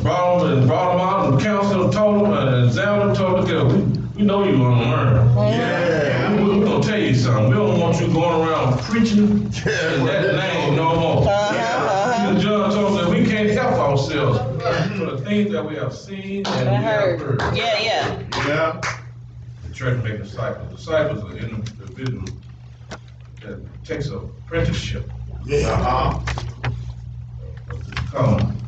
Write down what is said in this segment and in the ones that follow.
brought them out and counseled them, told them, and examined them, told them, we know you're going to learn. Yeah. We're going to tell you something. We don't want you going around preaching in that name no more. John told us that we can't help ourselves for the things that we have seen and we have heard. Yeah. The church make disciples. Disciples are individuals that takes an apprenticeship. Yeah. Become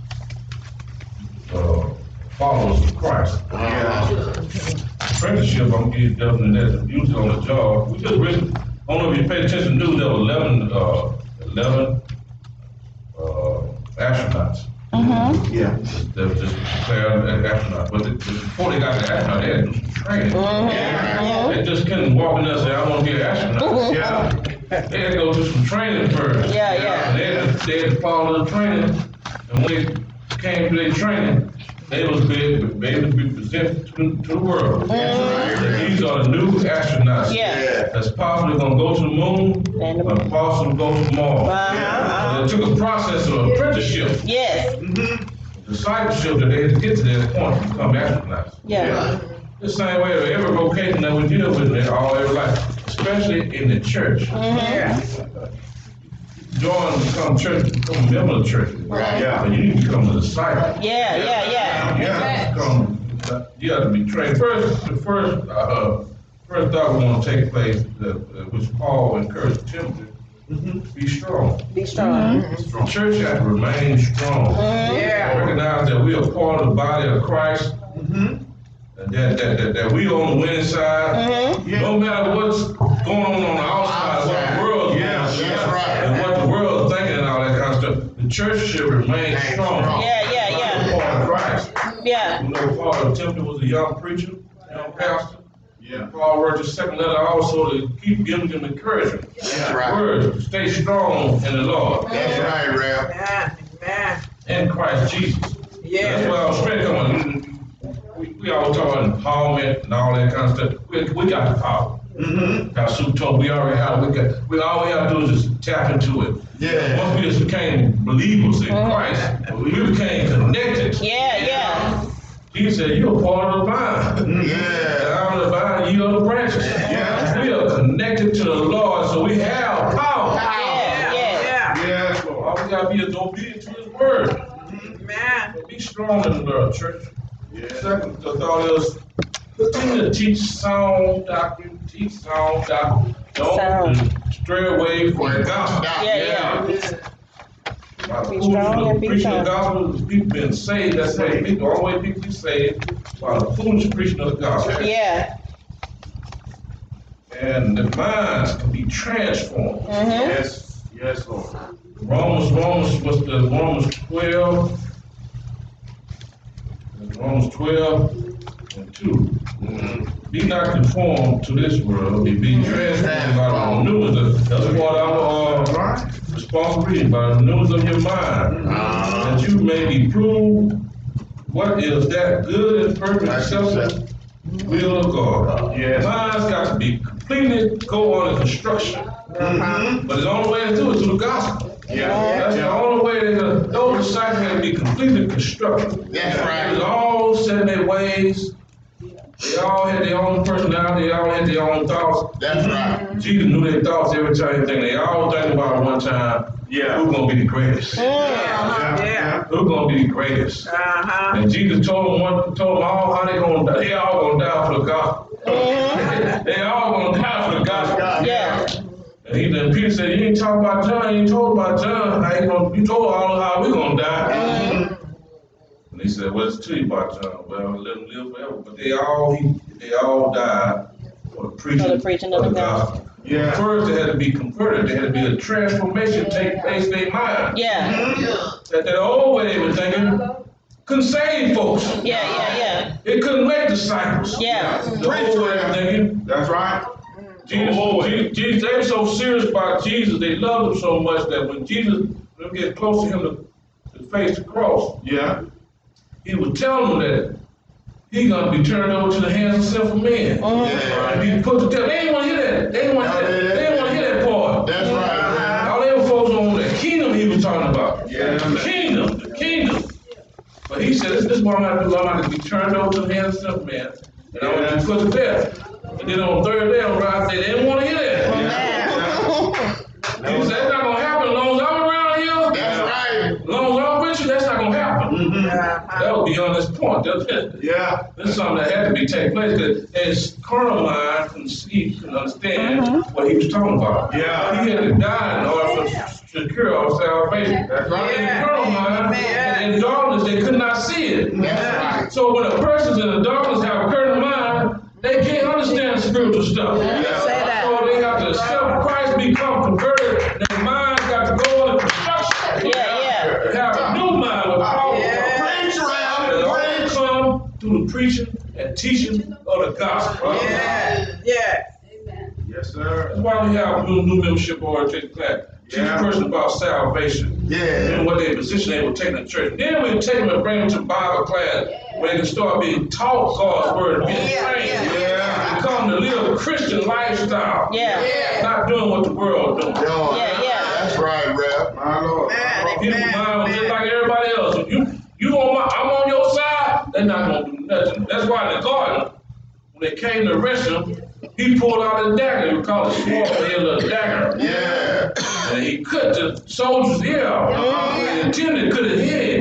followers of Christ. Apprenticeship, I'm going to give you definition that usually on the job. We just really, I don't know if you pay attention to the news, there were 11 astronauts. Yeah. They were just declared astronauts. But before they got the astronaut, they had to do some training. They just couldn't walk in there and say, I want to be an astronaut. Yeah. They had to go through some training first. Yeah. And they had to follow the training. And when they came through their training, they was able to be presented to the world. These are the new astronauts that's possibly going to go to the moon and possibly go to Mars. So it took a process of apprenticeship. Discipleship that they had to get to that point to become astronauts. The same way of every vocation that we deal with in all every life, especially in the church. Join, become church, become a member of the church. But you need to become a disciple. You have to be trained. The first thought we want to take place, which Paul encouraged Timothy, be strong. The church has to remain strong. Recognize that we are part of the body of Christ. That we on the winning side. No matter what's going on the outside, what the world's doing, and what the world's thinking and all that kind of stuff, the church should remain strong. Part of Christ. You know, Paul Timothy was a young preacher, young pastor. Paul wrote his second letter also to keep giving them encouragement. Words to stay strong in the Lord. That's right, Rev. In Christ Jesus. That's why our strength come on. We always talk about empowerment and all that kind of stuff. We got the power. Our Sue told we already have. We all we have to do is just tap into it. Once we just became believers in Christ, we became connected. Jesus said, "You're part of the vine. I'm the vine, you are the branches." We are connected to the Lord, so we have power. So all we gotta be is obedient to His word. So be strong in the Lord, church. Second thought is continue to teach sound doctrine. Don't stray away from the gospel. Preaching the gospel is people being saved. That's why the only way people get saved by the foolish preaching of the gospel. And the minds can be transformed. Yes, Lord. Romans 12 and 2. Be not conformed to this world, be transformed by the renewal. That's what our responsibility, by the renewal of your mind, that you may be proved what is that good and perfect acceptable will of God. Mind's got to be completely go on in construction. But the only way to do it is through the gospel. That's the only way that those disciples had to be completely constructed. They all set in their ways. They all had their own personality. They all had their own thoughts. Jesus knew their thoughts every time. They all think about it one time. Who's gonna be the greatest? Who's gonna be the greatest? And Jesus told them all how they all gonna die for the gospel. They all gonna die for the gospel. And Peter said, "You ain't talking about John. You ain't told about John. You told all how we gonna die." And he said, "Well, it's tell you about John. Well, let him live forever." But they all died for the preaching of the gospel. First, they had to be converted. There had to be a transformation take place in their mind. That old way they were thinking couldn't save folks. It couldn't make disciples. The old way of thinking. That's right. Jesus, they were so serious about Jesus, they loved him so much that when Jesus would get close to him to face the cross, he would tell them that he's going to be turned over to the hands of sinful men. And be put to death. They didn't want to hear that. They didn't want to hear that part. That's right. All they were folks on the kingdom he was talking about. The kingdom. But he he said, this is what I'm going to do. I'm going to be turned over to the hands of simple man. And I'm going to be put to death. And then on the third day, on Friday, they didn't want to hear that. He said, that's not going to happen as long as I'm around here. That's right. As long as I'm with you, that's not going to happen. That would be on this point. Yeah. This is something that had to be taking place because his carnal mind couldn't understand what he was talking about. Yeah. He had to die in order to secure our salvation. That's right. In the carnal mind, and in darkness, they could not see it. That's right. So when a person's in the darkness have a carnal mind, they can't understand spiritual stuff. Yeah. Say that. So they have to accept Christ, become converted, their mind got to go into construction. Yeah. Have a new mind with power. Preach around. And all come through the preaching and teaching of the gospel. Yes, sir. That's why we have new membership orientation class. Teach a person about salvation. Yeah. And what their position they will take in the church. Then we take them and bring them to Bible class where they can start being taught God's word and being trained. Yeah. Become to live a Christian lifestyle. Yeah. Not doing what the world doing. That's right, Rev. My Lord. People mind was just like everybody else. If you I'm on your side, they're not gonna do nothing. That's why in the garden, when they came to arrest him, he pulled out a dagger. We call it sword, but he had a little dagger. Yeah. And he cut the soldier's ear. He intended to cut his head.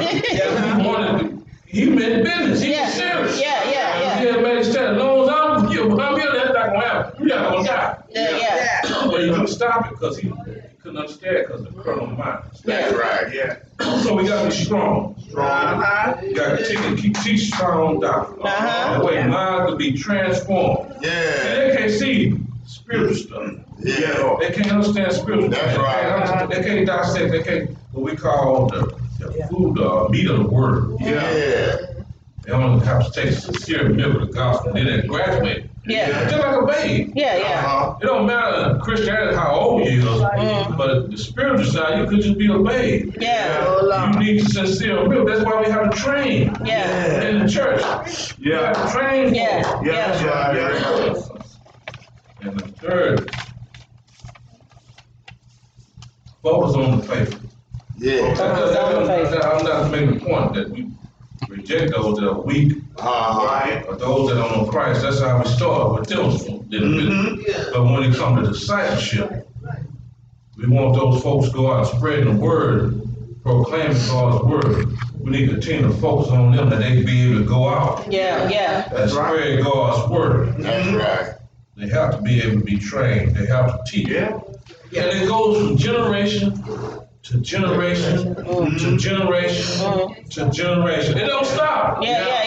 He meant business. He was serious. Yeah. He had made his stand. As long as I'm here, that's not gonna happen. You're not gonna die. Yeah. But he couldn't stop it because he couldn't understand because of the carnal mind. That's right. Yeah. So we gotta be strong. Strong. You gotta continue to teach strong doctrine. That way minds will be transformed. Yeah. And they can't see spiritual stuff. Yeah. They can't understand spiritual That's stuff. right. They can't dissect, they can't what we call the food, meat of the word. Yeah. They only have to take sincere milk of the gospel, then they graduate. Yeah. Just like a babe. Yeah. It don't matter in Christianity how old you are, but the spiritual side, you could just be a babe. Yeah. You need sincere milk. That's why we have to train Yeah. in the church. You have to train. Yeah. That's right. Yeah. And the third, focus on the faith. Yeah. I'm not making the point that we reject those that are weak, Right. or those that don't know Christ. That's how we start with those little But when it comes to discipleship, we want those folks to go out spreading the word, proclaiming God's word. We need to continue to focus on them that they can be able to go out Yeah. and spread God's word. That's right. They have to be able to be trained. They have to teach. Yeah. And it goes from generation to generation to generation to generation. It don't stop. Yeah.